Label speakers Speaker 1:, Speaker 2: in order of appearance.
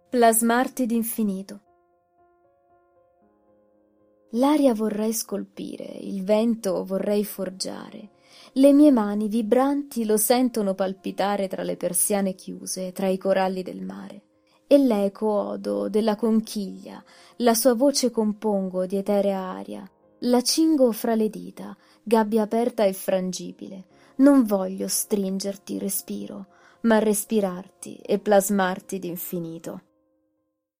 Speaker 1: Plasmarti d'infinito. L'aria vorrei scolpire, il vento vorrei forgiare, le mie mani vibranti lo sentono palpitare tra le persiane chiuse, tra i coralli del mare. E l'eco odo della conchiglia, la sua voce compongo di eterea aria, la cingo fra le dita, gabbia aperta e frangibile. Non voglio stringerti respiro, ma respirarti e plasmarti d'infinito.